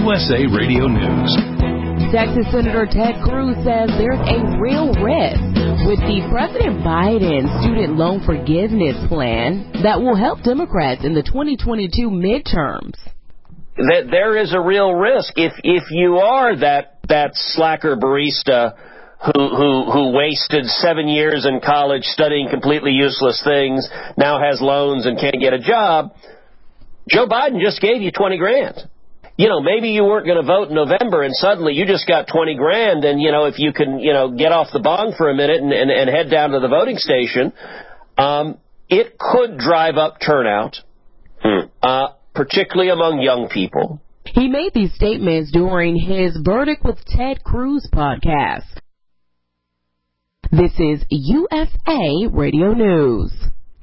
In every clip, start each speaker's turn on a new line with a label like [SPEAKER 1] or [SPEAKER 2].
[SPEAKER 1] USA Radio News.
[SPEAKER 2] Texas Senator Ted Cruz says there's a real risk with the President Biden student loan forgiveness plan that will help Democrats in the 2022 midterms.
[SPEAKER 3] There is a real risk if you are that slacker barista who wasted 7 years in college studying completely useless things, now has loans and can't get a job. Joe Biden just gave you $20,000. Maybe you weren't going to vote in November and suddenly you just got $20,000 and, if you can, get off the bong for a minute and head down to the voting station, it could drive up turnout, particularly among young people.
[SPEAKER 2] He made these statements during his Verdict with Ted Cruz podcast. This is USA Radio News.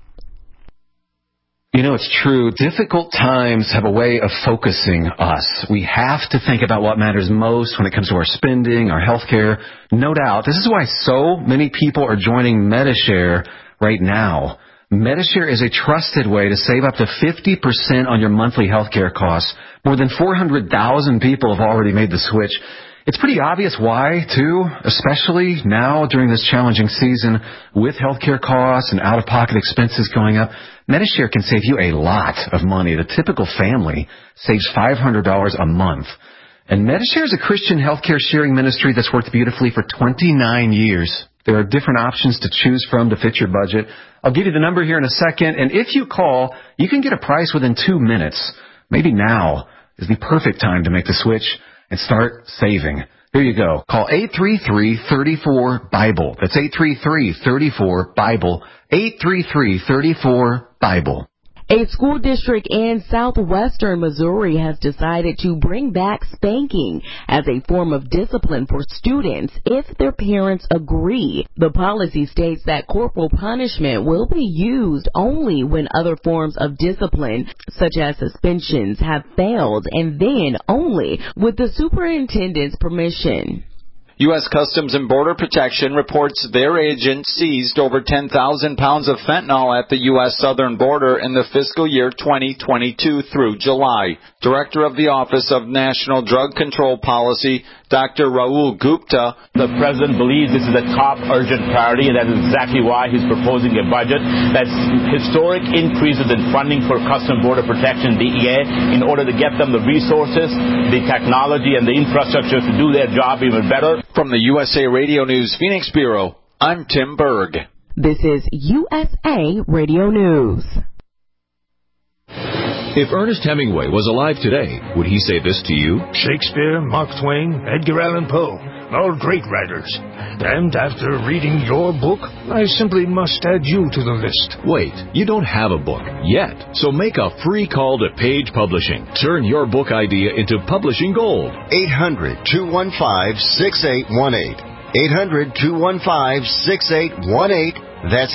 [SPEAKER 4] It's true. Difficult times have a way of focusing us. We have to think about what matters most when it comes to our spending, our health care. No doubt. This is why so many people are joining Medi-Share right now. Medi-Share is a trusted way to save up to 50% on your monthly health care costs. More than 400,000 people have already made the switch. It's pretty obvious why, too, especially now during this challenging season with healthcare costs and out-of-pocket expenses going up. Medi-Share can save you a lot of money. The typical family saves $500 a month. And Medi-Share is a Christian healthcare sharing ministry that's worked beautifully for 29 years. There are different options to choose from to fit your budget. I'll give you the number here in a second, and if you call, you can get a price within 2 minutes. Maybe now is the perfect time to make the switch and start saving. Here you go. Call 833-34-BIBLE. That's 833-34-BIBLE. 833-34-BIBLE.
[SPEAKER 2] A school district in southwestern Missouri has decided to bring back spanking as a form of discipline for students if their parents agree. The policy states that corporal punishment will be used only when other forms of discipline, such as suspensions, have failed, and then only with the superintendent's permission.
[SPEAKER 5] U.S. Customs and Border Protection reports their agent seized over 10,000 pounds of fentanyl at the U.S. southern border in the fiscal year 2022 through July. Director of the Office of National Drug Control Policy, Dr. Rahul Gupta.
[SPEAKER 6] The President believes this is a top urgent priority, and that is exactly why he's proposing a budget that's historic increases in funding for Customs and Border Protection, DEA, in order to get them the resources, the technology, and the infrastructure to do their job even better.
[SPEAKER 5] From the USA Radio News Phoenix Bureau, I'm Tim Berg.
[SPEAKER 2] This is USA Radio News.
[SPEAKER 1] If Ernest Hemingway was alive today, would he say this to you?
[SPEAKER 7] Shakespeare, Mark Twain, Edgar Allan Poe, all great writers. And after reading your book, I simply must add you to the list.
[SPEAKER 1] Wait, you don't have a book yet, so make a free call to Page Publishing. Turn your book idea into publishing gold.
[SPEAKER 8] 800-215-6818. 800-215-6818. That's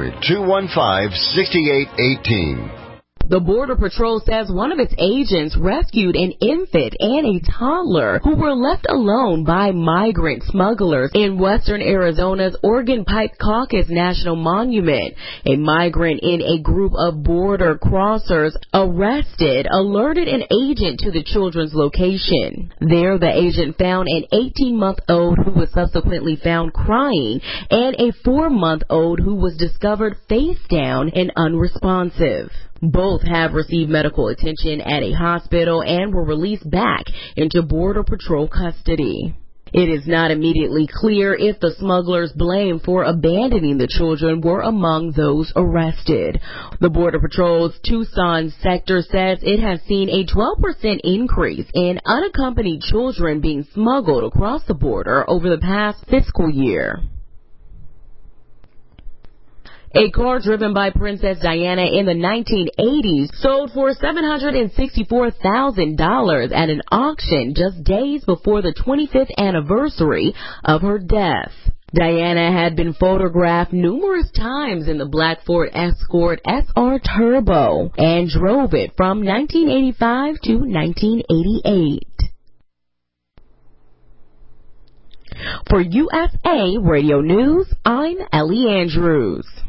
[SPEAKER 8] 800-215-6818.
[SPEAKER 2] The Border Patrol says one of its agents rescued an infant and a toddler who were left alone by migrant smugglers in western Arizona's Organ Pipe Caucus National Monument. A migrant in a group of border crossers alerted an agent to the children's location. There, the agent found an 18-month-old who was subsequently found crying and a 4-month-old who was discovered face down and unresponsive. Both have received medical attention at a hospital and were released back into Border Patrol custody. It is not immediately clear if the smugglers blamed for abandoning the children were among those arrested. The Border Patrol's Tucson sector says it has seen a 12% increase in unaccompanied children being smuggled across the border over the past fiscal year. A car driven by Princess Diana in the 1980s sold for $764,000 at an auction just days before the 25th anniversary of her death. Diana had been photographed numerous times in the black Ford Escort SR Turbo and drove it from 1985 to 1988. For USA Radio News, I'm Ellie Andrews.